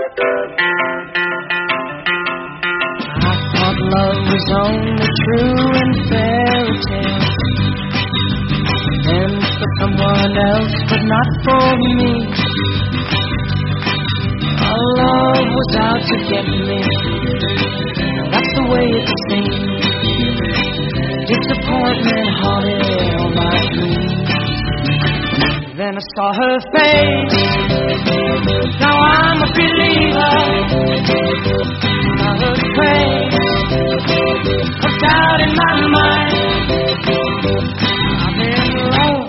Love was only true in fairy tales, and for someone else, but not for me. Our love was out to get me. That's the way it seemed. Disappointment haunted all my dreams. Then I saw her face. Now I'm a believer. Now her trace of doubt in my mind. I'm in love.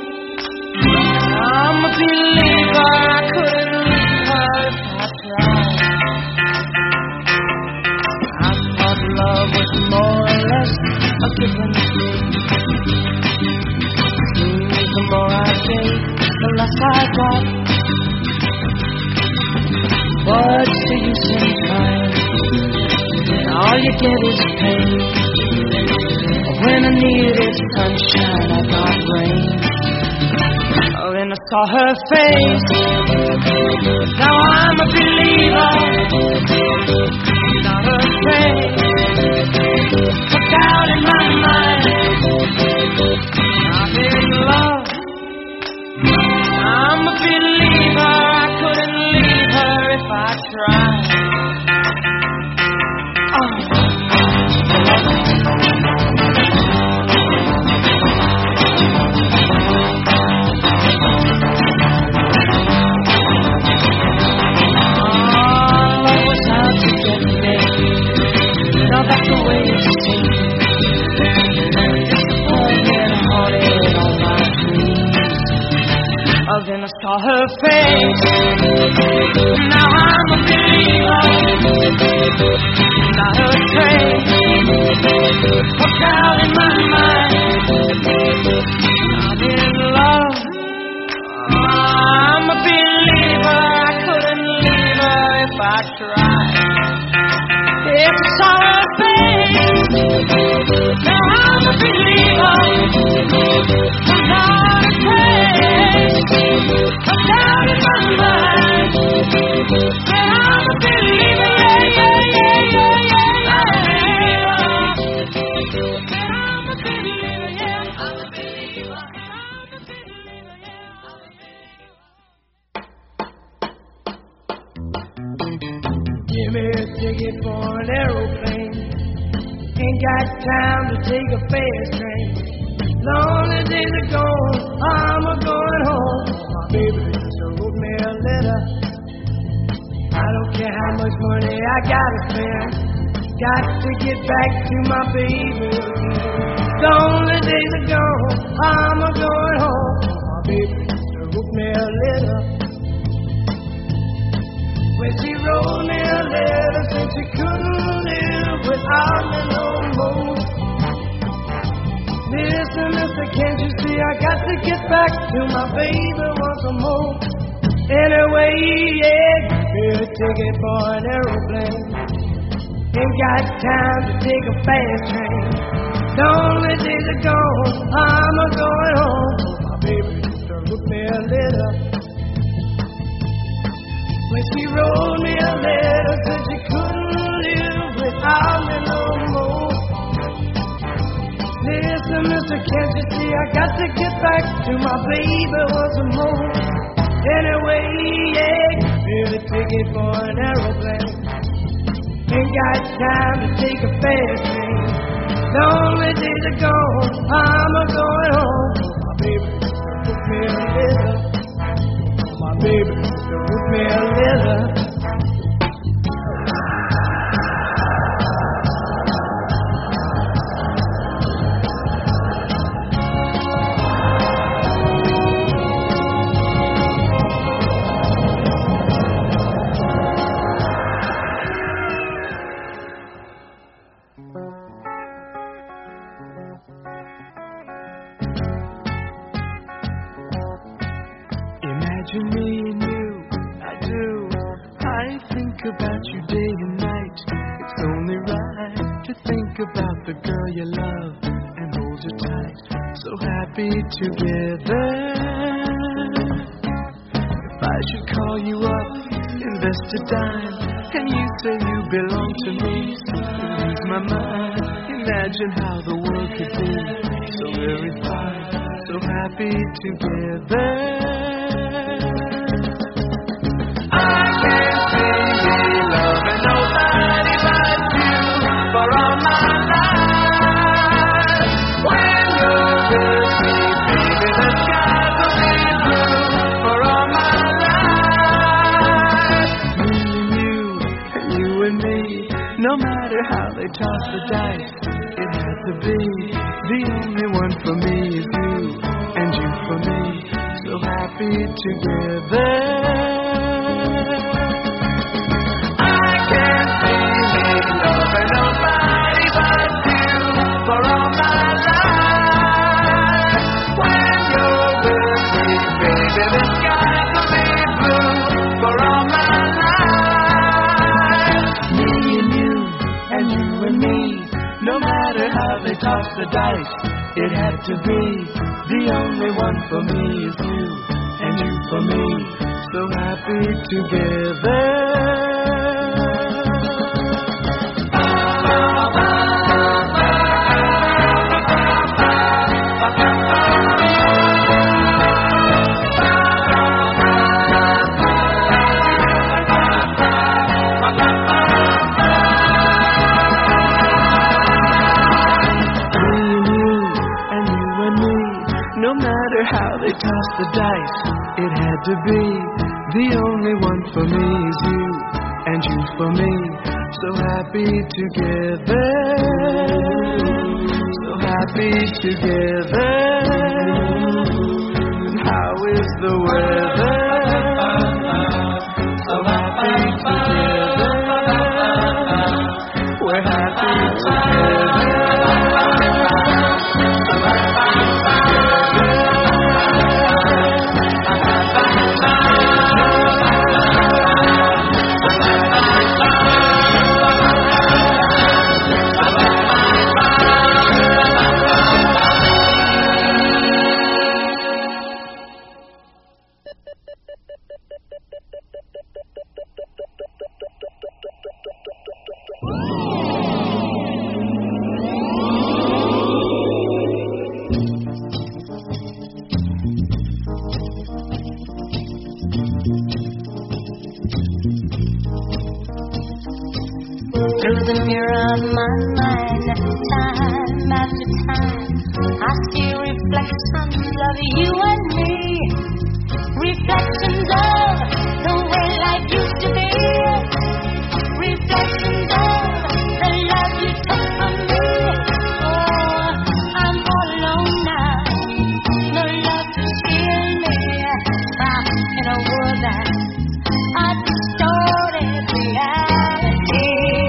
I'm a believer. I couldn't leave her if I tried. I thought love was more or less a given thing. Seems the more I gave, the less I got. What's the use in trying? All you get is pain. When I needed sunshine, I got rain. Oh, then I saw her face. Now I'm a believer. Not a trace of doubt in my mind. I'm in love. I'm a believer. I couldn't leave her if I tried. That's the way it seems. Disappointment haunted all my dreams. Oh, then I saw her face. Now I'm a believer. Not a trace of doubt in my mind. I'm in love. I'm a believer. I couldn't leave her if I tried. If I saw her face, now I'm a believer. Without a trace of doubt in my mind. And I'm a believer, yeah, yeah, yeah, yeah, yeah. And I'm a believer, yeah, I'm a believer. I'm a believer, yeah, I'm a believer. Give me a ticket for an aeroplane. Ain't got time to take a fast train. Lonely days are gone, I'm a-going home. My baby just wrote me a letter. I don't care how much money I gotta spend. Got to get back to my baby. Lonely days are gone, I'm a-going home. My baby just wrote me a letter. When she wrote me a letter, said she couldn't live without me no more. Listen, mister, can't you see I got to get back to my baby once more. Anyway, yeah, give me a ticket for an aeroplane. Ain't got time to take a fast train. Lonely days are gone, I'm a-going home. My baby just wrote me a letter. When she wrote me a letter, said she couldn't live without me no more. Listen, mister, can't you see I got to get back to my baby once more. Anyway, yeah, give me a ticket for an aeroplane. Ain't got time to take a fast train. Lonely days are gone, I'm a-going home. My baby just wrote me a letter. My baby just wrote me a letter. Imagine me and you, I do. I think about you day and night. It's only right to think about the girl you love and hold you tight. So happy together. If I should call you up and invest a dime, and you say you belong to me. Lose my mind. Imagine how the world could be so very fine, so happy together. I can't see me loving nobody but you for all my life. When you're with me, baby, the skies will be blue for all my life. You and me, no matter how they toss the dice, it had to be. The only one for me is you, and you for me, so happy together. I can't see me loving nobody but you for all my life. When you're with me, baby, the skies will be blue for all my life. Me and you and me, no matter how they toss the dice, it had to be. The only one for me is you, and you for me, so happy together. How they toss the dice, it had to be. The only one for me is you, and you for me, so happy together. So happy together. And how is the weather? So happy together. We're happy together. Through the mirror of my mind, time after time, I see reflections of you and me. Reflections of the way life used to be. Reflections of the love you took from me. Oh, I'm all alone now. No love to steal me. In a world that I distorted reality.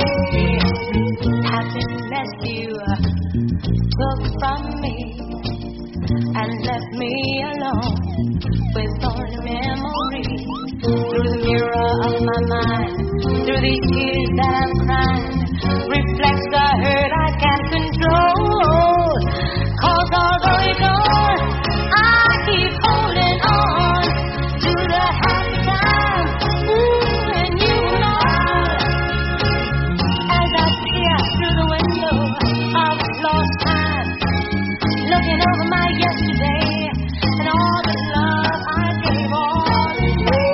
Happiness you took from me and left me alone with only memories. Through the mirror of my mind, through these tears that I'm crying, reflects the hurt I can't control. 'Cause although you're gone, I keep holding on to the happy time when you were all. As I peer through the window of lost time, looking over my yesterday and all the love I gave all the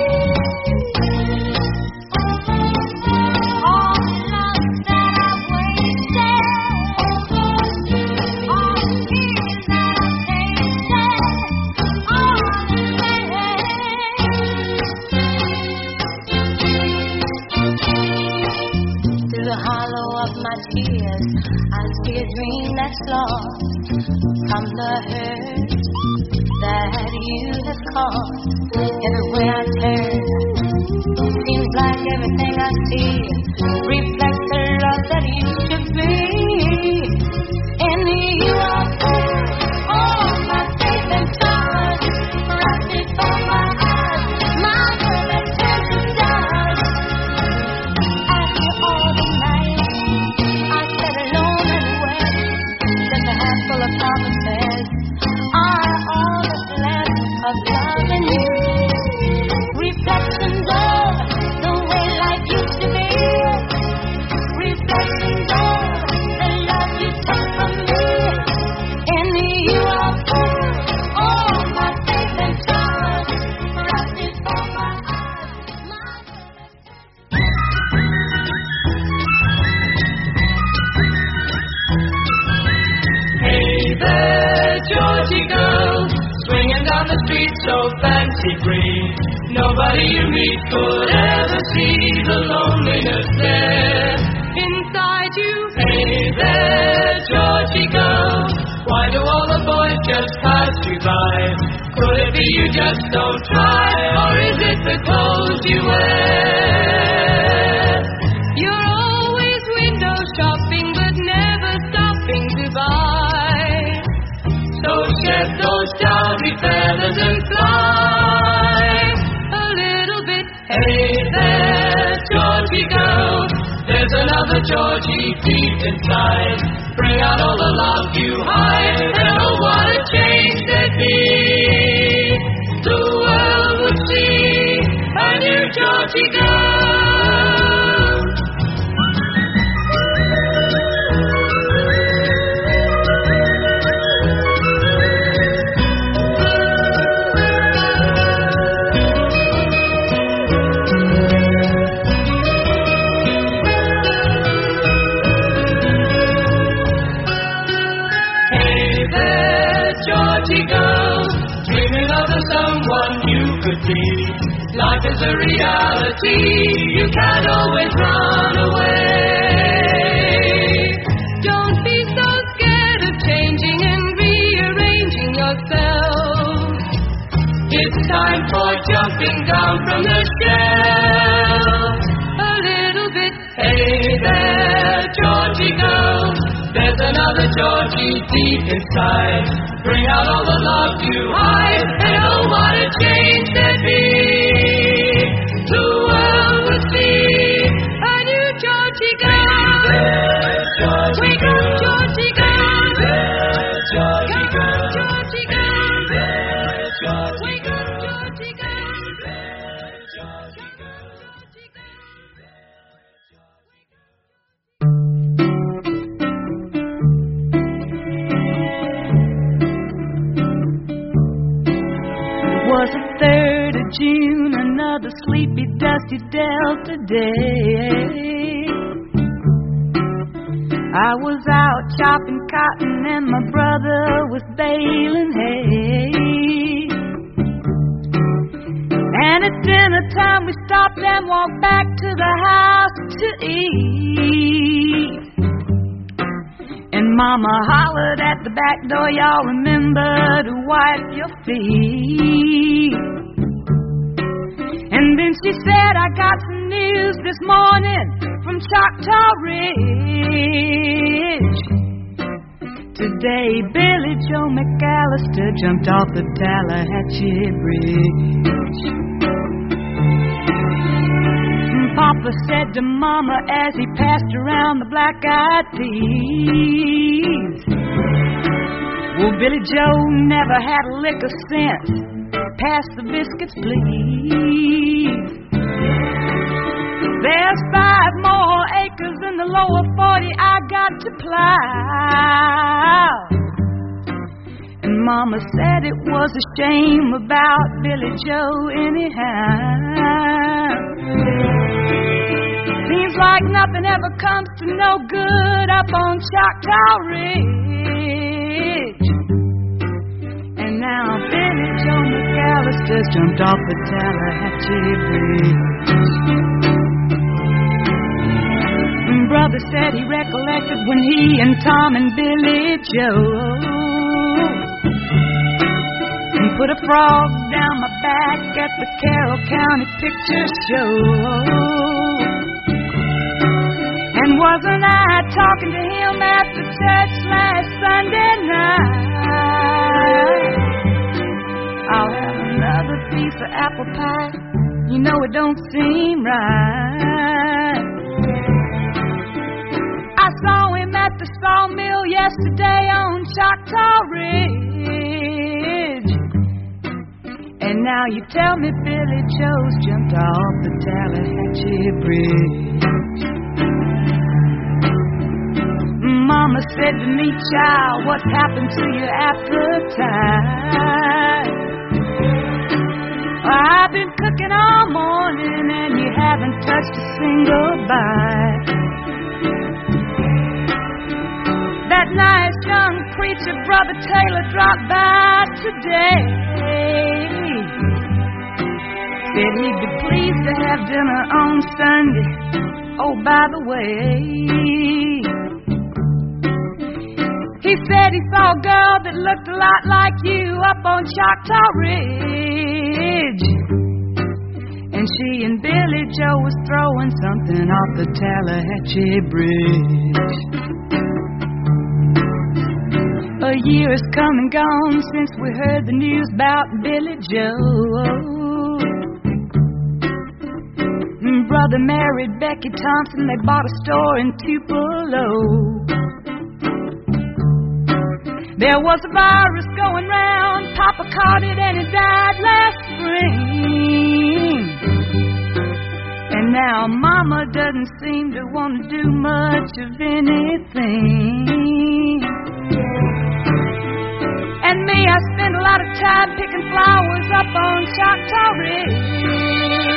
love that I wasted, all the tears that I tasted, all the pain. Through the hollow of my tears, I see a dream that's lost from the hurt that you have caused. Everywhere I turn, seems like everything I see reflects the love that used to be. In you I found all my faith and trust, rested for my eyes, my world has turned to dust. After all the night, I sat alone and wept, just a handful of promises are all that's left of love and you. Reflections of the way street so fancy-free. Nobody you meet could ever see the loneliness there inside you. Hey there, Georgie girl, why do all the boys just pass you by? Could it be you just don't try, or is it the clothes you wear? You're always window shopping, but never stopping to buy. So shed those dowdy feathers and fly a little bit. Hey there, Georgie girl, there's another Georgie deep inside. Bring out all the love you hide, and oh, what a change there'd be. The world would see a new Georgie girl. Georgie girl, dreaming of the someone you could be. Life is a reality, you can't always run away. Don't be so scared of changing and rearranging yourself. It's time for jumping down from the shelf a little bit. Hey there, Georgie girl, there's another Georgie deep inside. Bring out all the love you hide, and oh, what a change there'd be. The world would see a new Georgie girl. Wake up, Georgie girl. Georgie girl. Georgie girl. Wake up, Georgie girl. Georgie girl. Was the 3rd of June, another sleepy, dusty Delta day. I was out chopping cotton and my brother was baling hay. And at dinner time we stopped and walked back to the house to eat. And Mama hollered at the back door, y'all remember to wipe your feet. And then she said, I got some news this morning from Choctaw Ridge. Today Billy Joe McAllister jumped off the Tallahatchie Bridge. Papa said to Mama as he passed around the black-eyed peas, well, Billy Joe never had a lick of sense. Pass the biscuits, please. There's 5 more acres in the lower 40 I got to plow. And Mama said it was a shame about Billy Joe anyhow. Seems like nothing ever comes to no good up on Choctaw Ridge. And now Billy Joe McAllister's jumped off the Tallahatchie Bridge. Brother said he recollected when he and Tom and Billy Joe put a frog down my back at the Carroll County Picture Show. And wasn't I talking to him after church last Sunday night? I'll have another piece of apple pie. You know it don't seem right. I saw him at the sawmill yesterday on Choctaw Ridge. And now you tell me Billy Joe's jumped off the Tallahatchie Bridge. Mama said to me, child, what's happened to your appetite? I've been cooking all morning and you haven't touched a single bite. That nice young preacher, Brother Taylor, dropped by today. Said he'd be pleased to have dinner on Sunday. Oh, by the way, he said he saw a girl that looked a lot like you up on Choctaw Ridge. And she and Billy Joe was throwing something off the Tallahatchie Bridge. A year has come and gone since we heard the news about Billy Joe. Brother married Becky Thompson. They bought a store in Tupelo. There was a virus going round. Papa caught it and he died last spring. And now Mama doesn't seem to want to do much of anything. And me, I spend a lot of time picking flowers up on Choctaw Ridge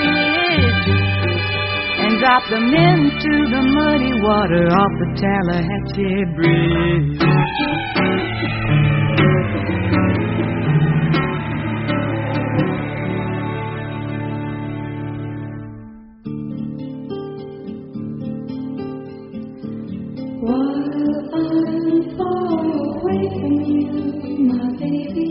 and drop them into the muddy water off the Tallahatchie Bridge. While I'm far away from you, my baby,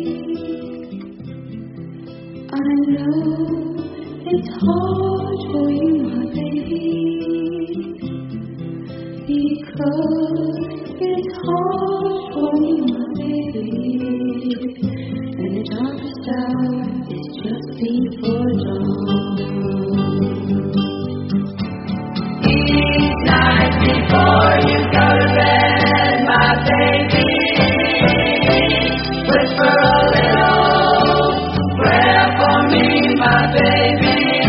I know it's hard for you, my baby, because it's hard for me, my baby, and the darkest hour is just before dawn. Each night before you go to bed, my baby, whisper a little prayer for me, my baby.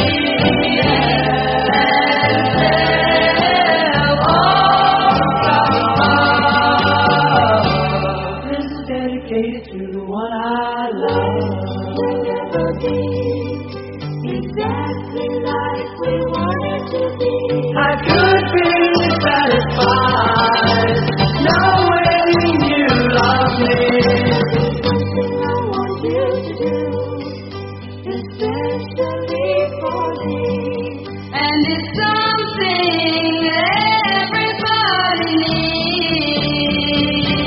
This is dedicated to the one I love. Exactly like we wanted to be. I could be satisfied knowing you love me. Something I want you to do, especially for me. And it's something everybody needs.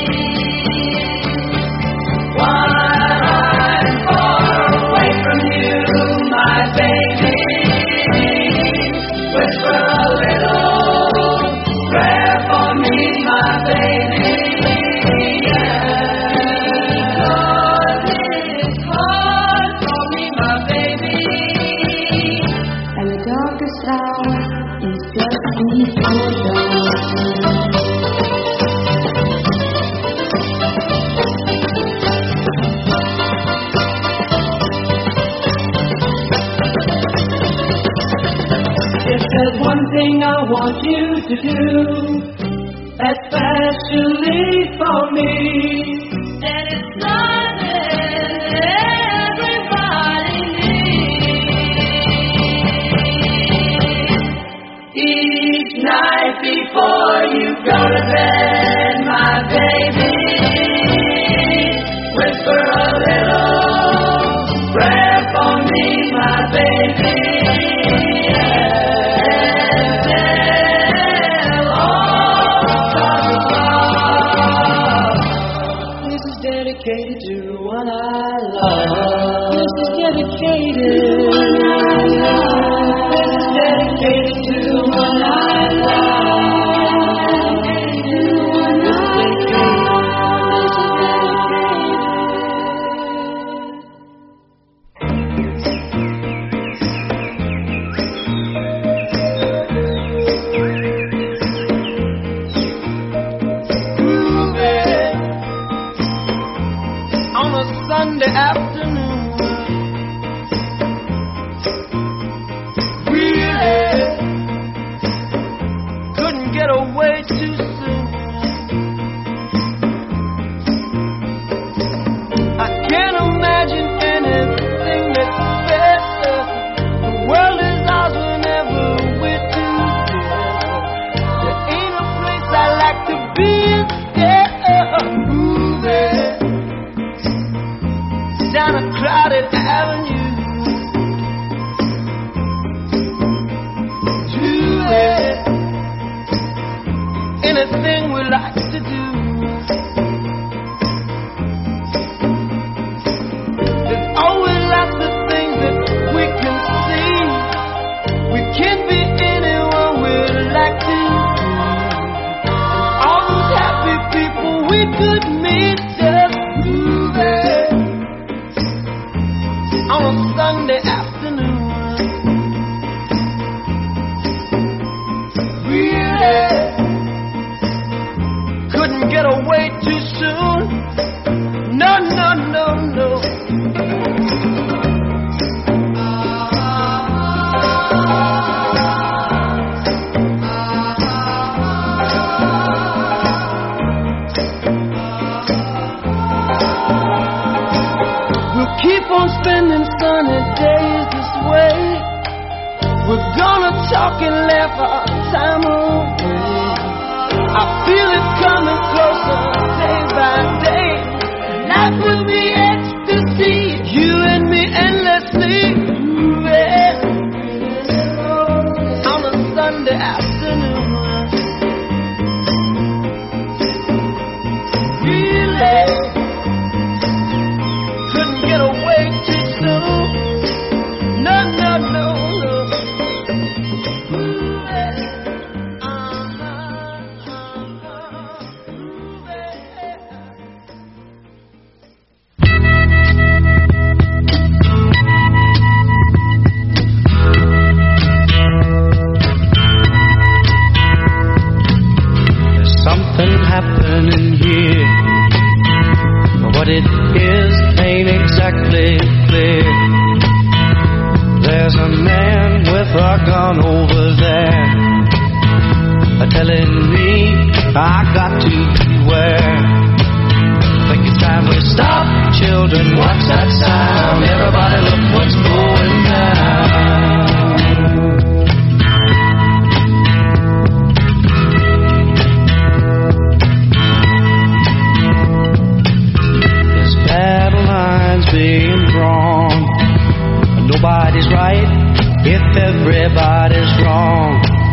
While I'm far away from you, my baby, whisper a little prayer for me, my baby. Because it's hard for me, my baby. And the darkest hour is just before dawn. If there's one thing I want you to do, especially for me, And it's something everybody needs. each night before you go to bed, my baby, whisper a little prayer for me, my baby. This is dedicated to the one I love. This is dedicated. This is dedicated to the one I love. Dedicated to the one I love. could meet just moving on a Sunday afternoon. Really couldn't get away too soon. No, no, no, no. Keep on spending sunny days this way. We're gonna talk and laugh our time away. I feel it coming closer day by day. Life will be ecstasy, you and me endlessly moving on a Sunday afternoon. Really get away too soon. No, no, no, no. There's something happening here. What it is ain't exactly clear. There's a man with a gun over there, telling me I got to beware. Think it's time we stop, children, watch that sound. Everybody look what's going down. Being drawn, nobody's right if everybody's wrong.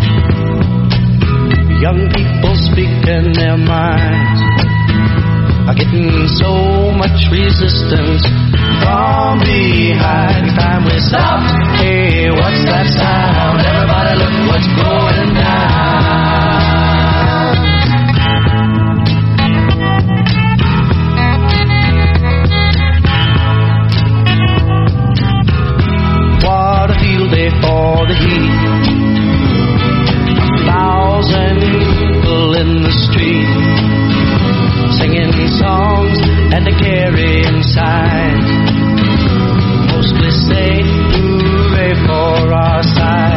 Young people speaking their minds are getting so much resistance from behind. Time we stop. Hey, what's that sound? Everybody look what's going down. For the heat, 1,000 people in the street, singing songs and carrying signs, mostly say hooray for our side.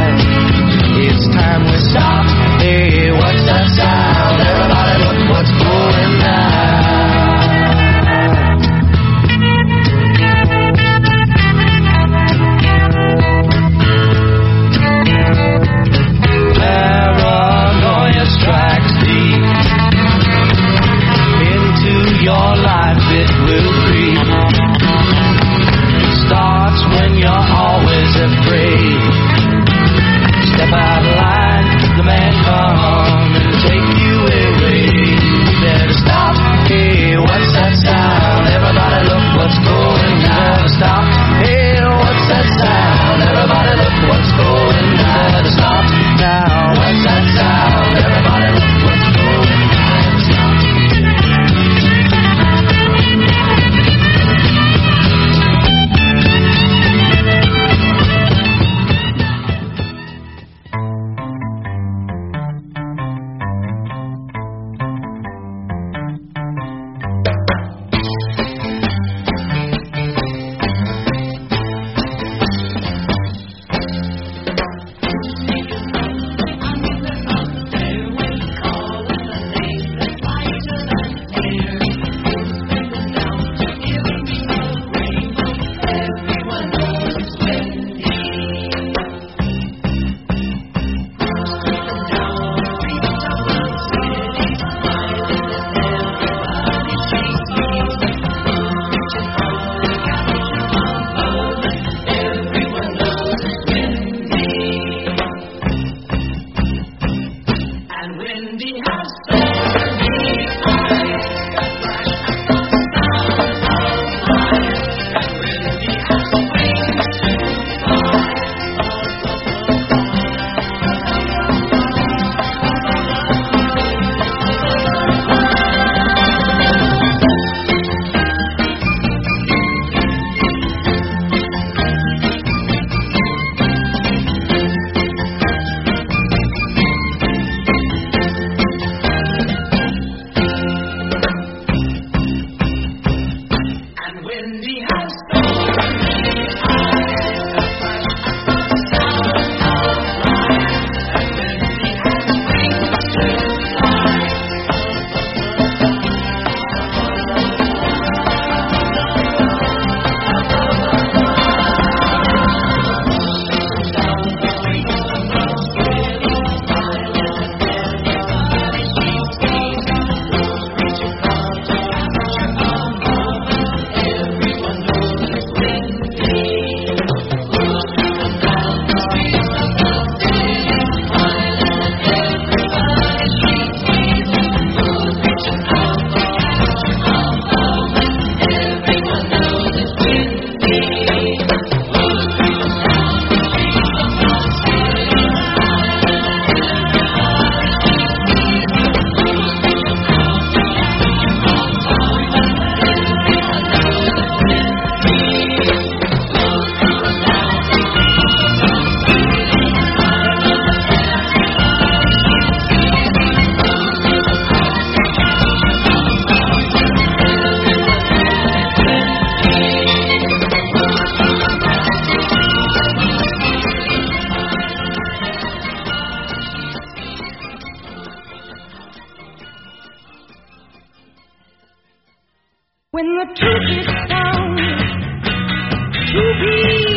when the truth is found to be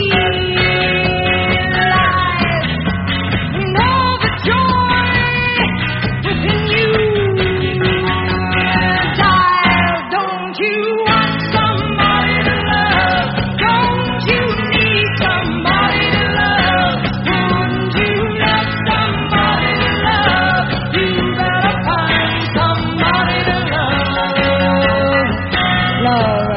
lies, and all the joy within you dies. Don't you want somebody to love? Don't you need somebody to love? Wouldn't you love somebody to love? You better find somebody to love, Laura.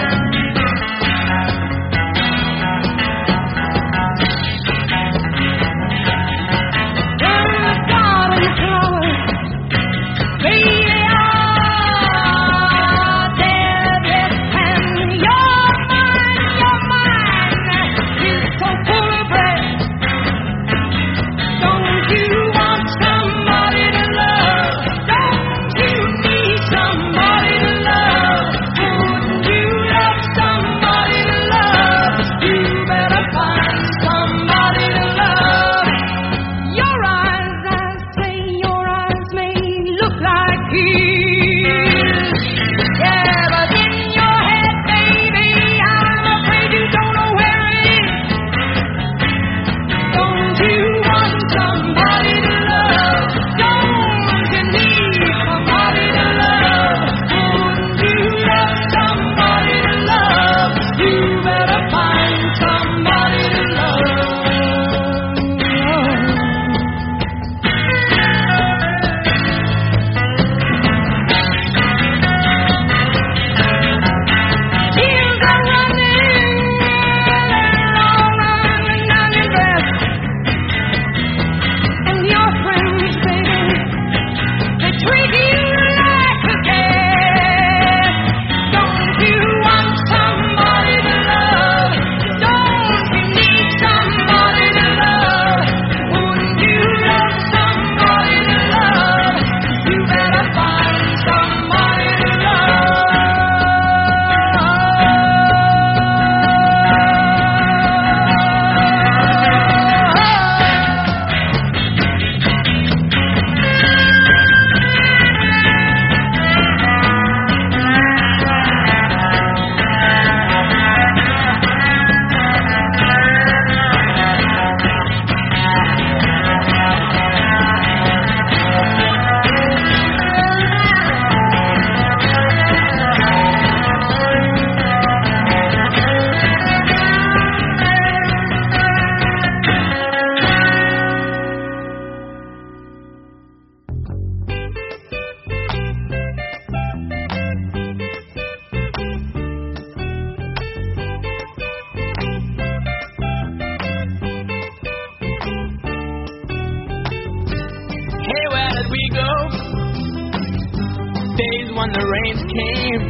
When the rains came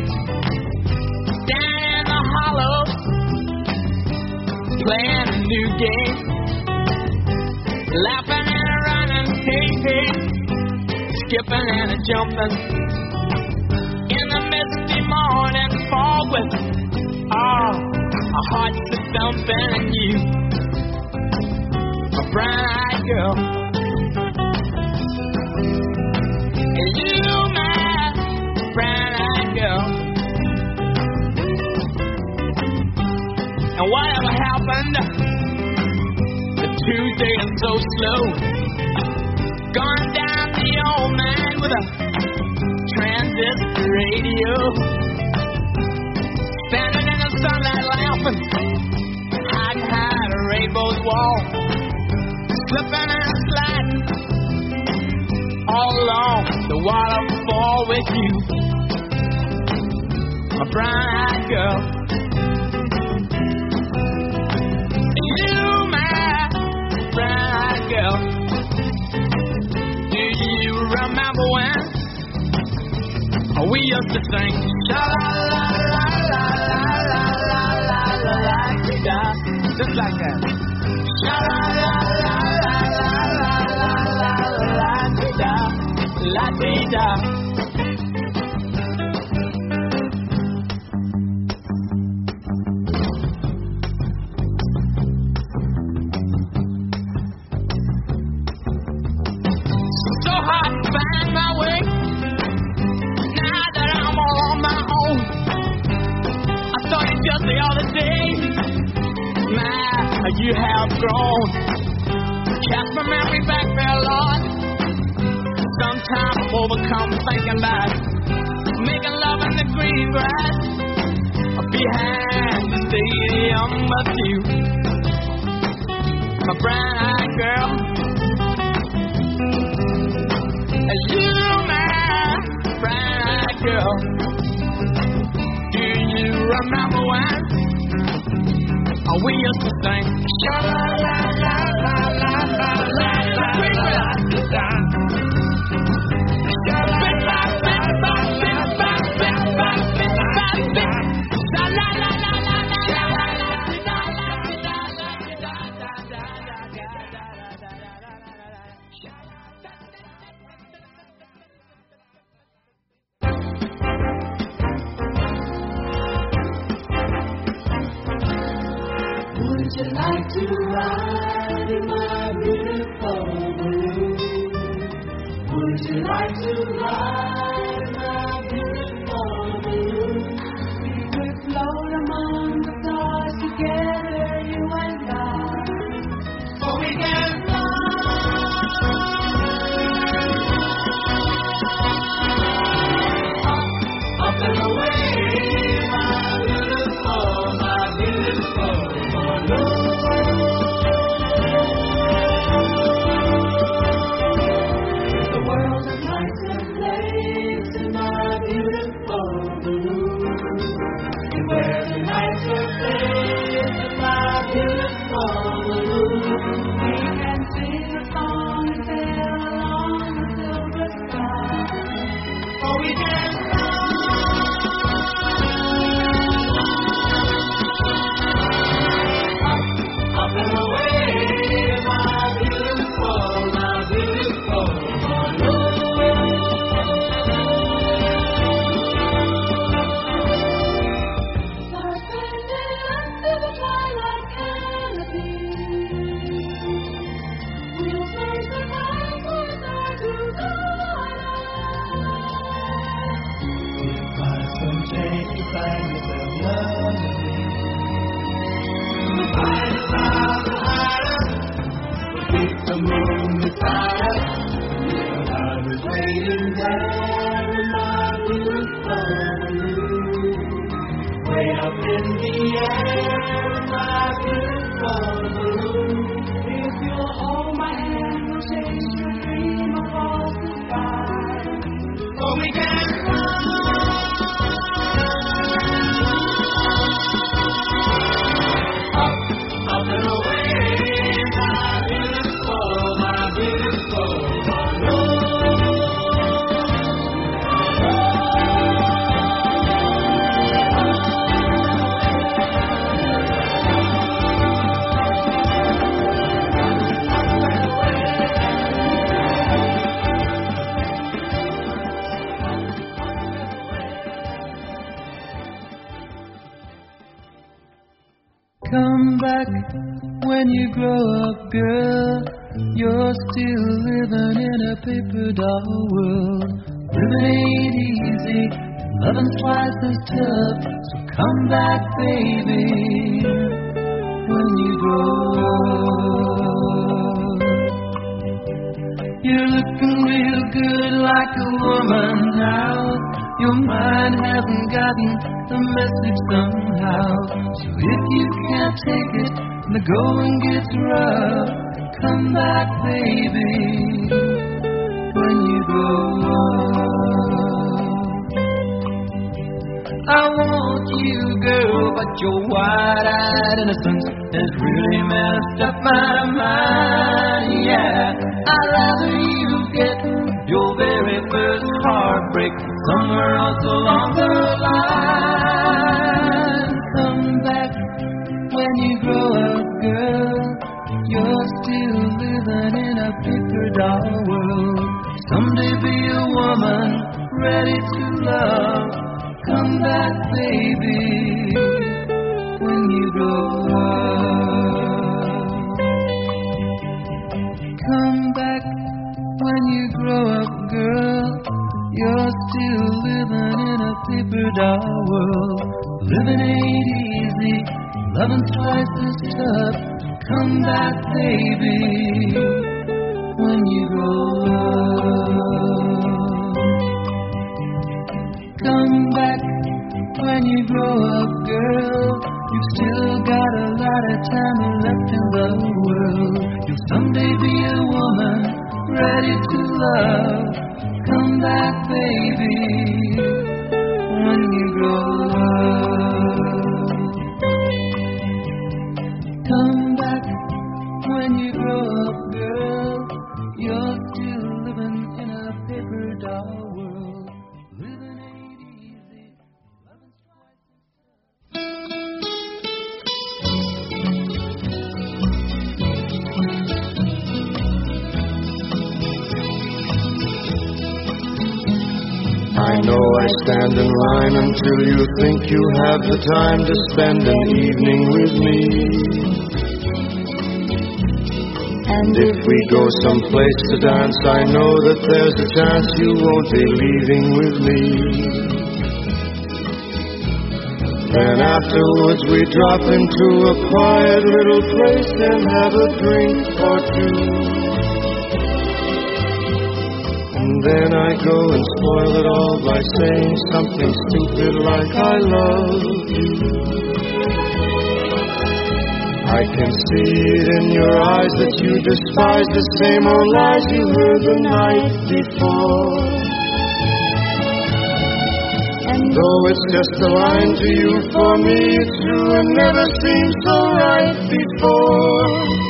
down in the hollow, playing a new game, laughing and running, hey, hey, skipping and a jumping in the misty morning fog with our hearts a thumping, and you, a bright girl, and you, brown-eyed girl. And whatever happened to Tuesday is so slow, gone down the old man with a transistor radio, standing in the sunlight laughing, hiding behind a rainbow's wall, slipping and sliding all along the waterfall with you, a brown-eyed girl. You, my brown-eyed girl. Do you remember when we used to sing sha-la-la-la-la-la-la-la-la-la-la-la-la-la-la, just like that? Sha-la-la-la-la-la-la-la-la-la-la-la-la-la. So hard to find my way now that I'm all on my own. just the other day. My, you have grown. Cast my memory back there, Lord. Sometimes I'm overcome thinking about making love in the green grass behind the stadium with you, my brown-eyed girl. You, my brown-eyed girl. Do you remember when we used to sing? Sha-la-la-la-la-la-la-la-la-la-la-la. Would you like to ride in my beautiful balloon? Would you like to ride in my beautiful balloon? We could float among the stars together, you and I. For we can fly up and away, my beautiful balloon. The world of lights and flames in my beautiful balloon. Where the nights are flames in my beautiful balloon. We can sing a song and sail along the silver sky. Or we can up and away, my beautiful balloon. Stars bending under the twilight canopy. Wheels race the time for stars to guide. If I some change to find myself loving me. Keep the moon beside us. I was waiting there in my beautiful balloon. Way up in the air in my beautiful balloon. If you'll hold my hand, we'll chase your dream across the sky. For we can fly up and away, my beautiful balloon. Come back when you grow up, girl. You're still living in a paper doll world. Living ain't easy, loving's twice as tough. So come back, baby, when you grow up. You're looking real good like a woman now. Your mind hasn't gotten the message somehow. So if you can't take it and the going gets rough, come back, baby, when you grow up. I want you, girl, but your wide-eyed innocence has really messed up my mind, yeah. I'd rather you get your very first heartbreak somewhere else along the line. Come back when you grow up, girl. You're still living in a paper doll world. Someday be a woman ready to love. Come back, baby, when you grow up. Come back when you grow up, girl. You're still living in a paper doll world. Living ain't easy, loving twice as tough. Come back, baby, when you grow up. Come back when you grow up, girl. You've still got a lot of time left in the world. You'll someday be a woman ready to love. Come back, baby, when you grow up. Come back when you grow up, girl. You're still living in a paper doll world. Living ain't easy. Loving's twice as I know I stand in line until you think you have the time to spend an evening with me. And if we go someplace to dance, I know that there's a chance you won't be leaving with me. Then afterwards we drop into a quiet little place and have a drink or two. And then I go and spoil it all by saying something stupid like I love you. I can see it in your eyes that you despise the same old lies you heard the night before. And though it's just a line to you, for me it's true and never seemed so right before.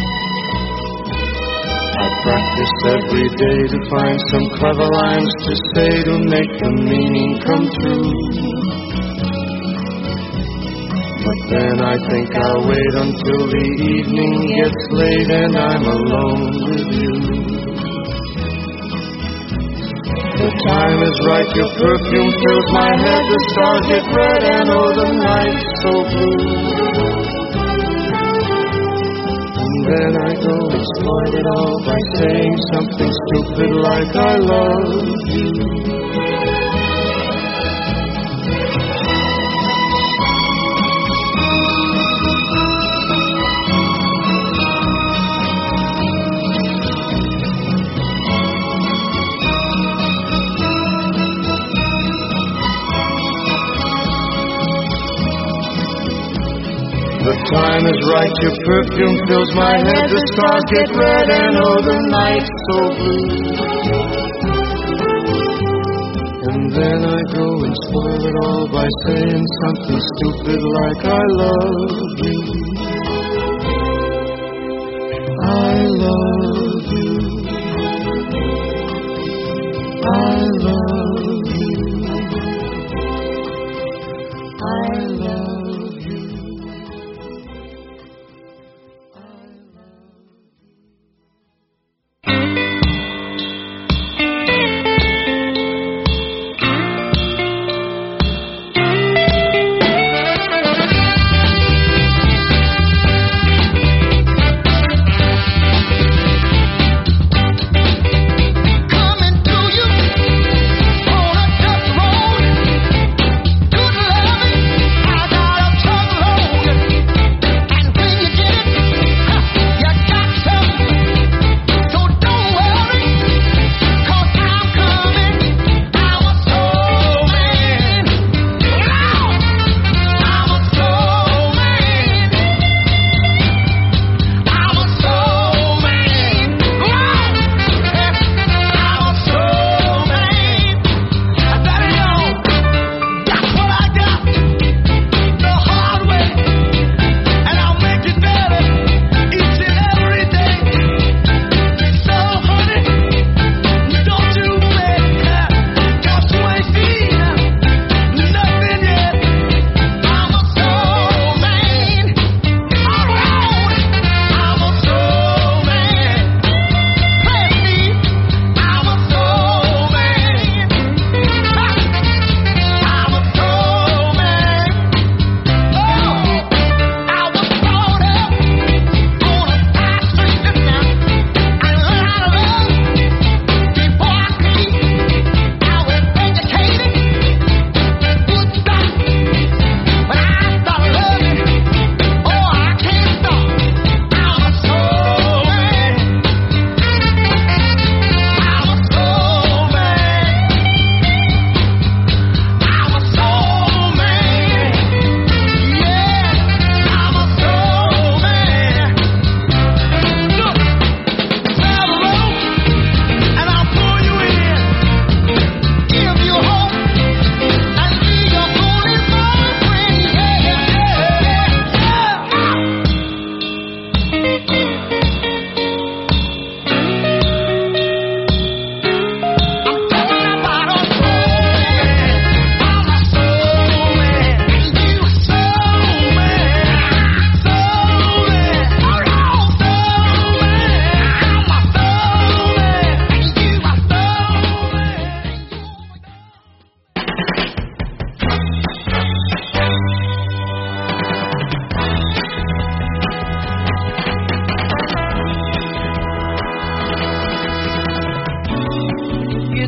I practice every day to find some clever lines to say to make the meaning come true. But then I think I'll wait until the evening gets late and I'm alone with you. The time is right, your perfume fills my head, the stars get red and oh the night's so blue. Then I go and spoil it all by saying something stupid like I love you. The time is right, your perfume fills my head, the stars get red and oh the night's so blue. And then I go and spoil it all by saying something stupid like I love you. I love you. I love you. I love you.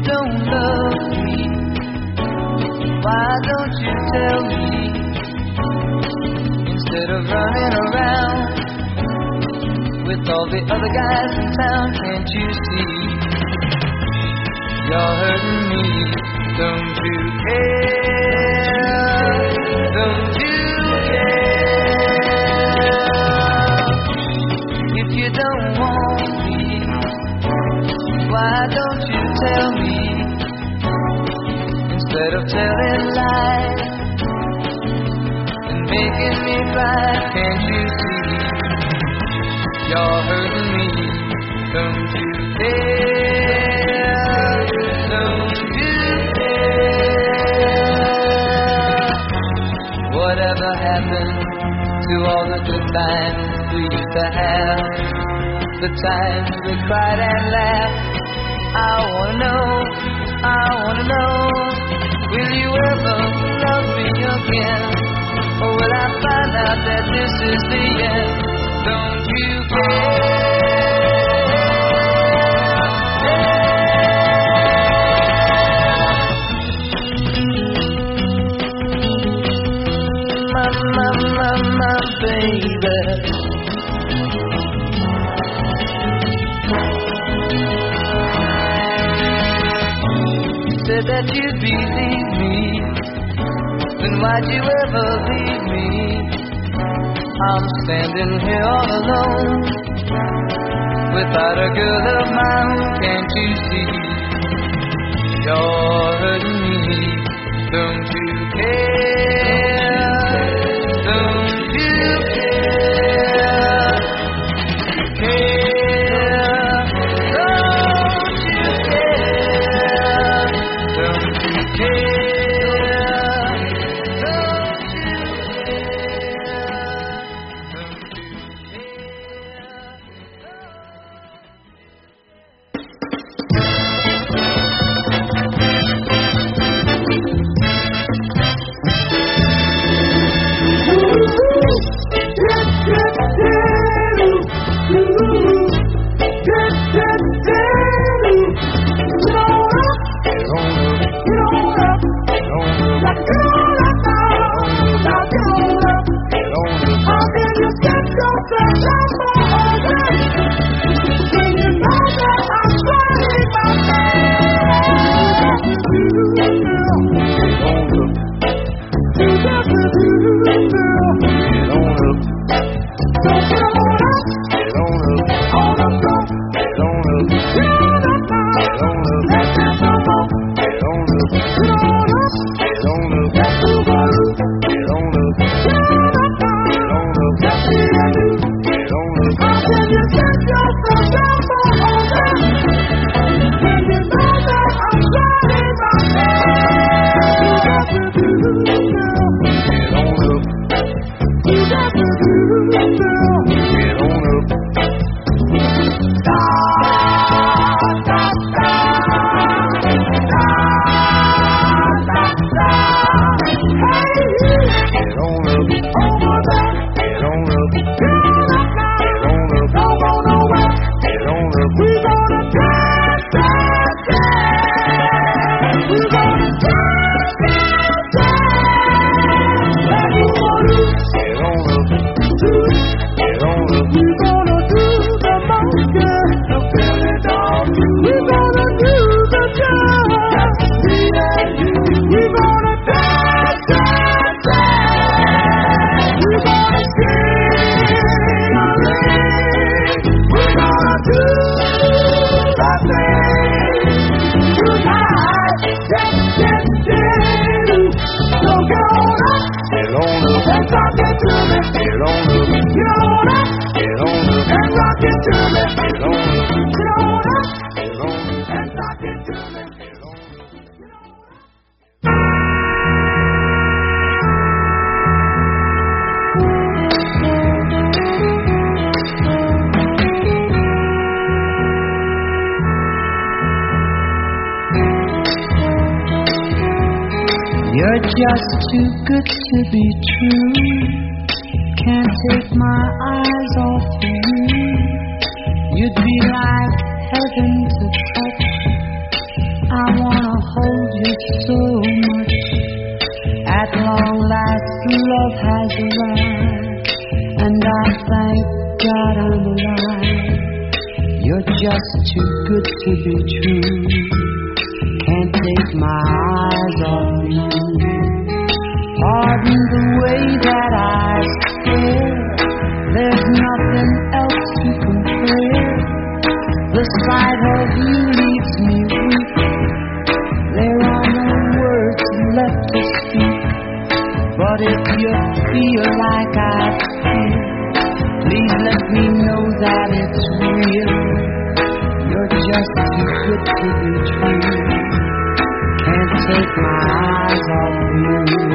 don't love me, why don't you tell me? Instead of running around with all the other guys in town, can't you see? You're hurting me, don't you care? Don't you care? If you don't want me, why don't you tell me? Instead of telling lies and making me cry, can't you see? You're hurting me, don't you care? Don't you care? Whatever happened to all the good times we used to have? The times we cried and laughed. I wanna know, will you ever love me again? Or will I find out that this is the end? Don't you my baby. Said that you'd believe me, then why'd you ever leave me? I'm standing here all alone, without a girl of my own, can't you see? You're hurting me, don't you care? Don't you care? Care? Don't you care? Don't you care? Don't you You're just too good to be true. Can't take my eyes off you. You'd be like heaven to touch. I so much. At long last, love has arrived, and I thank God I'm alive. You're just too good to be true. Can't take my eyes off you. Pardon the way that I stare. There's nothing else to compare. The sight of you leaves me weak. There are no words left to speak. But if you feel like I feel, please let me know that it's real. You're just too good to be true. Can't take my eyes off you.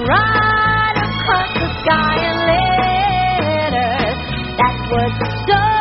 So